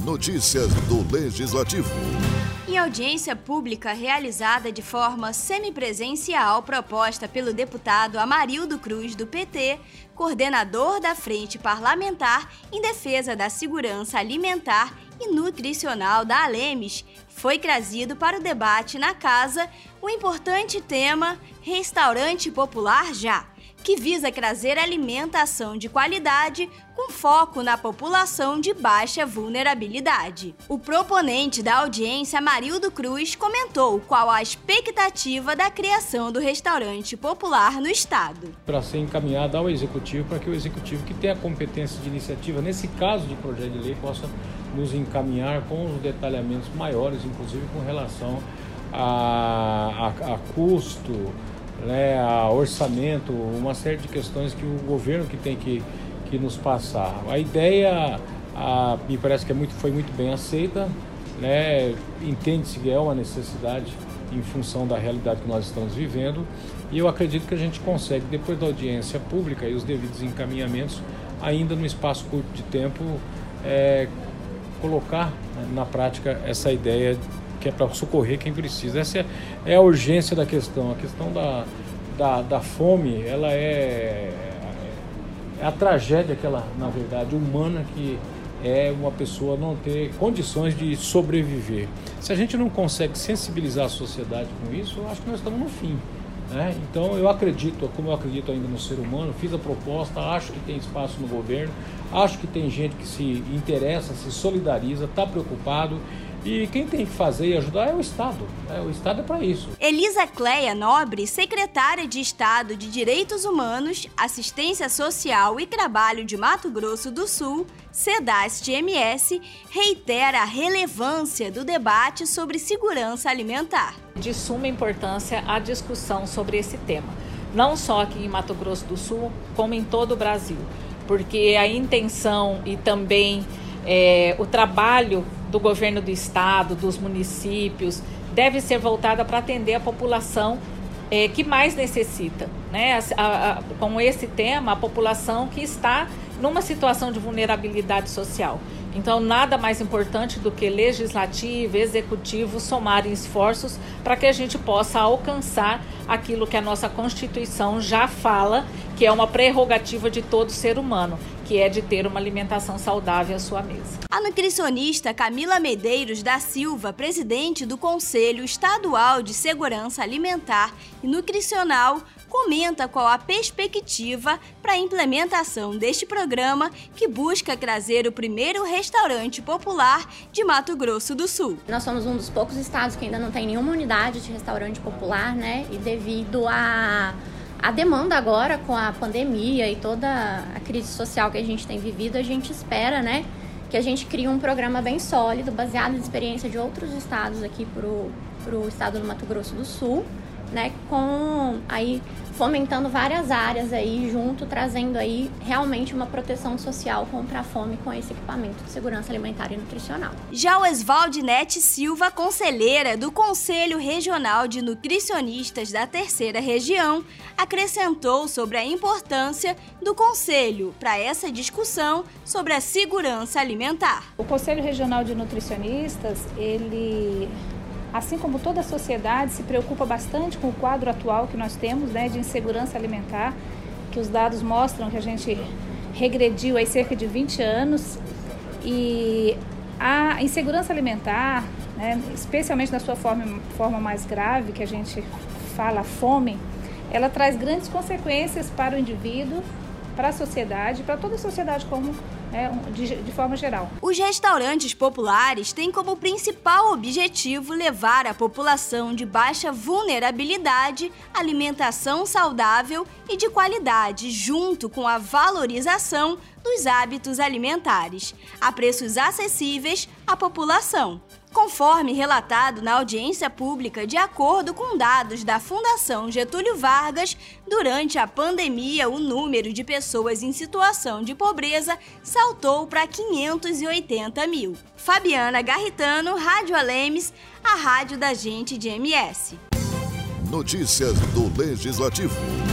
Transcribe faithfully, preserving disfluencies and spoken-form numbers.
Notícias do Legislativo. Em audiência pública realizada de forma semipresencial proposta pelo deputado Amarildo Cruz, do P T, coordenador da Frente Parlamentar em Defesa da Segurança Alimentar e Nutricional da Alemes, foi trazido para o debate na Casa o importante tema Restaurante Popular Já, que visa trazer alimentação de qualidade com foco na população de baixa vulnerabilidade. O proponente da audiência, Amarildo Cruz, comentou qual a expectativa da criação do restaurante popular no Estado. Para ser encaminhada ao Executivo, para que o Executivo, que tem a competência de iniciativa, nesse caso de projeto de lei, possa nos encaminhar com os detalhamentos maiores, inclusive com relação a, a, a custo, né, a orçamento, uma série de questões que o governo que tem que, que nos passar. A ideia, a, me parece que é muito, foi muito bem aceita, né, entende-se que é uma necessidade em função da realidade que nós estamos vivendo, e eu acredito que a gente consegue, depois da audiência pública e os devidos encaminhamentos, ainda no espaço curto de tempo, é, colocar, né, na prática essa ideia que é para socorrer quem precisa. Essa é, é a urgência da questão. A questão da, da, da fome, ela é, é a tragédia, aquela, na verdade, humana, que é uma pessoa não ter condições de sobreviver. Se a gente não consegue sensibilizar a sociedade com isso, eu acho que nós estamos no fim, né? Então eu acredito, como eu acredito ainda no ser humano, fiz a proposta, acho que tem espaço no governo, acho que tem gente que se interessa, se solidariza, está preocupado. E quem tem que fazer e ajudar é o Estado. É, o Estado é para isso. Elisa Cleia Nobre, secretária de Estado de Direitos Humanos, Assistência Social e Trabalho de Mato Grosso do Sul, SEDAST-M S, reitera a relevância do debate sobre segurança alimentar. De suma importância a discussão sobre esse tema, não só aqui em Mato Grosso do Sul, como em todo o Brasil, porque a intenção e também é, o trabalho do governo do estado, dos municípios, deve ser voltada para atender a população é, que mais necessita, né? A, a, com esse tema, a população que está numa situação de vulnerabilidade social. Então, nada mais importante do que legislativo, executivo somarem esforços para que a gente possa alcançar aquilo que a nossa Constituição já fala, que é uma prerrogativa de todo ser humano, que é de ter uma alimentação saudável à sua mesa. A nutricionista Camila Medeiros da Silva, presidente do Conselho Estadual de Segurança Alimentar e Nutricional, comenta qual a perspectiva para a implementação deste programa que busca trazer o primeiro restaurante popular de Mato Grosso do Sul. Nós somos um dos poucos estados que ainda não tem nenhuma unidade de restaurante popular, né? E devido a A demanda agora, com a pandemia e toda a crise social que a gente tem vivido, a gente espera, né, que a gente crie um programa bem sólido, baseado na experiência de outros estados aqui pro, pro estado do Mato Grosso do Sul, né, com aí fomentando várias áreas aí junto, trazendo aí realmente uma proteção social contra a fome com esse equipamento de segurança alimentar e nutricional. Já o Esvaldinete Silva, conselheira do Conselho Regional de Nutricionistas da Terceira Região, acrescentou sobre a importância do Conselho para essa discussão sobre a segurança alimentar. O Conselho Regional de Nutricionistas, ele, assim como toda a sociedade, se preocupa bastante com o quadro atual que nós temos, né, de insegurança alimentar, que os dados mostram que a gente regrediu aí cerca de vinte anos, e a insegurança alimentar, né, especialmente na sua forma, forma mais grave, que a gente fala a fome, ela traz grandes consequências para o indivíduo, para a sociedade, para toda a sociedade como É, de, de forma geral. Os restaurantes populares têm como principal objetivo levar à população de baixa vulnerabilidade alimentação saudável e de qualidade, junto com a valorização dos hábitos alimentares, a preços acessíveis à população. Conforme relatado na audiência pública, de acordo com dados da Fundação Getúlio Vargas, durante a pandemia, o número de pessoas em situação de pobreza saltou para quinhentos e oitenta mil. Fabiana Garritano, Rádio Alemes, a rádio da gente de M S. Notícias do Legislativo.